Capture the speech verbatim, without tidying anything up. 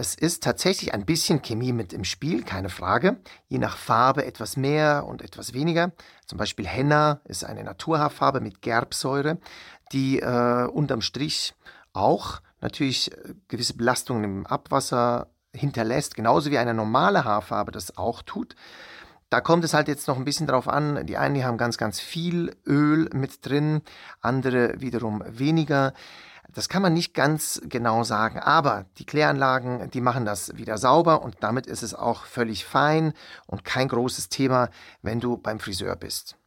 es ist tatsächlich ein bisschen Chemie mit im Spiel, keine Frage. Je nach Farbe etwas mehr und etwas weniger. Zum Beispiel Henna ist eine Naturhaarfarbe mit Gerbsäure, die äh, unterm Strich auch natürlich äh, gewisse Belastungen im Abwasser hinterlässt, genauso wie eine normale Haarfarbe das auch tut. Da kommt es halt jetzt noch ein bisschen drauf an. Die einen, die haben ganz, ganz viel Öl mit drin, andere wiederum weniger. Das kann man nicht ganz genau sagen, aber die Kläranlagen, die machen das wieder sauber und damit ist es auch völlig fein und kein großes Thema, wenn du beim Friseur bist.